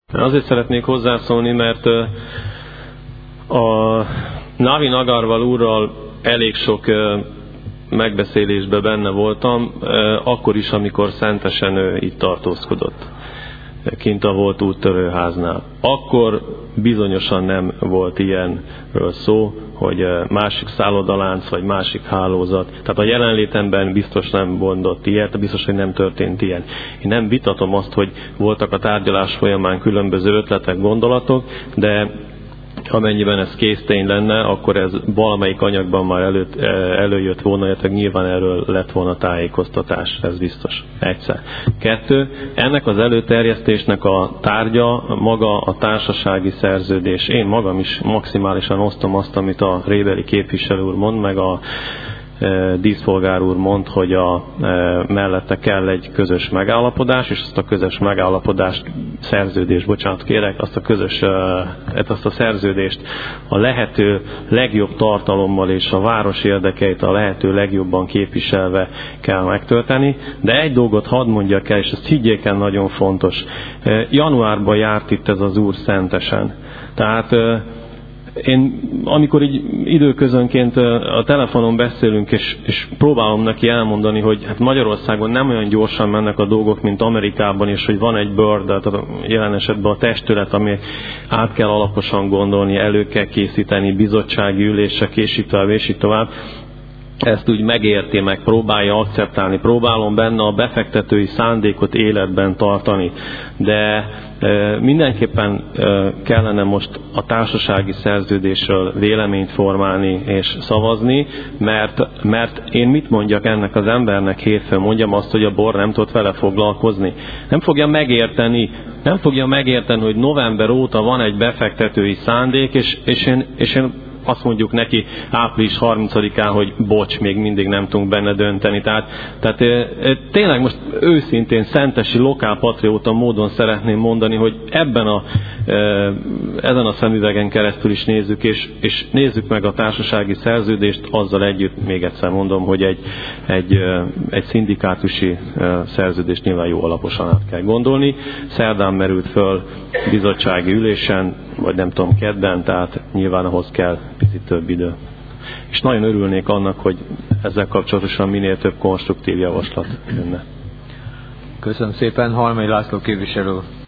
Azért szeretnék hozzászólni, mert a Navin Agarwal úrral elég sok megbeszélésben benne voltam, akkor is, amikor szentesen ő itt tartózkodott, kint a volt úttörőháznál. Akkor bizonyosan nem volt ilyenről szó, hogy másik szállodalánc vagy másik hálózat. Tehát a jelenlétemben biztos nem mondott ilyet, biztos, hogy nem történt ilyen. Én nem vitatom azt, hogy voltak a tárgyalás folyamán különböző ötletek, gondolatok, de amennyiben ez késztény lenne, akkor ez valamelyik anyagban már előjött volna, illetve nyilván erről lett volna tájékoztatás, ez biztos. Egyszer. 2. Ennek az előterjesztésnek a tárgya maga a társasági szerződés. Én magam is maximálisan osztom azt, amit a rébeli képviselő úr mond, meg a díszpolgár úr mond, hogy mellette kell egy közös megállapodás, és azt a közös megállapodást, azt a szerződést a lehető legjobb tartalommal és a város érdekeit a lehető legjobban képviselve kell megtölteni. De egy dolgot hadd mondjak el, és ezt higgyék el, nagyon fontos. Januárban járt itt ez az úr szentesen. Tehát én, amikor így időközönként a telefonon beszélünk, és próbálom neki elmondani, hogy hát Magyarországon nem olyan gyorsan mennek a dolgok, mint Amerikában, és hogy van egy board, tehát jelen esetben a testület, ami át kell alaposan gondolni, elő kell készíteni, bizottsági ülések, és így tovább. Ezt úgy megérti, meg próbálja akceptálni, próbálom benne a befektetői szándékot életben tartani, de mindenképpen kellene most a társasági szerződésről véleményt formálni és szavazni, mert én mit mondjak ennek az embernek hétfőn? Mondjam azt, hogy a BOR nem tudott vele foglalkozni. Nem fogja megérteni, hogy november óta van egy befektetői szándék, és én azt mondjuk neki április 30-án, hogy bocs, még mindig nem tudunk benne dönteni. Tehát tényleg most őszintén szentesi lokálpatrióta módon szeretném mondani, hogy ezen a szemüvegen keresztül is nézzük, és nézzük meg a társasági szerződést, azzal együtt még egyszer mondom, hogy egy szindikátusi szerződést nyilván jó alaposan át kell gondolni. Szerdán merült föl bizottsági ülésen, vagy nem tudom, kedden, tehát nyilván ahhoz kell picit több idő. És nagyon örülnék annak, hogy ezzel kapcsolatosan minél több konstruktív javaslat jönne. Köszönöm szépen, Halmai László képviselő.